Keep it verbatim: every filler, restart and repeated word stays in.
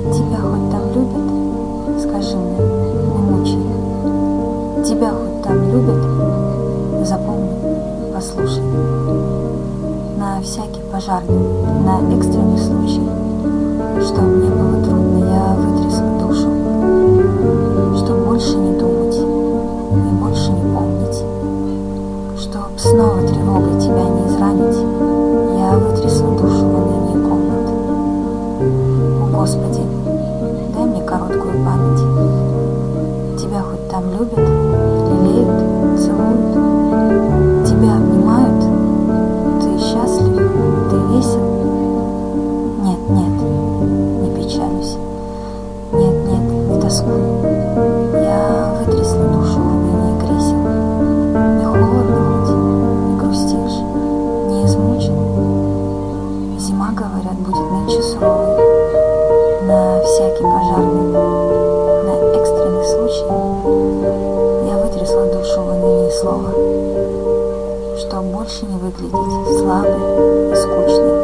Тебя хоть там любят? Скажи мне, не мучай их. Тебя хоть там любят? Запомни, послушай. На всякий пожарный, на экстренный случай, что мне было трудно, я вытрясла душу, что больше не думать и больше не помнить, чтоб снова тревогой тебя не изранить, я вытрясла душу в уныние комнат. О, Господи, дай мне короткую память. Тебя хоть там любят, лелеют, целуют, тебя обнимают, ты счастлив, ты весел. Нет, нет, не печалюсь, нет, нет, не тоскуй. Я вытрясла душу в уныние кресел. Не холодно хоть, не грустишь, не измучен. Зима, говорят, будет нынче суровой. На всякий пожарный, на экстренный случай я вытрясла душу в уныние слова, чтоб больше не выглядеть слабой и скучной.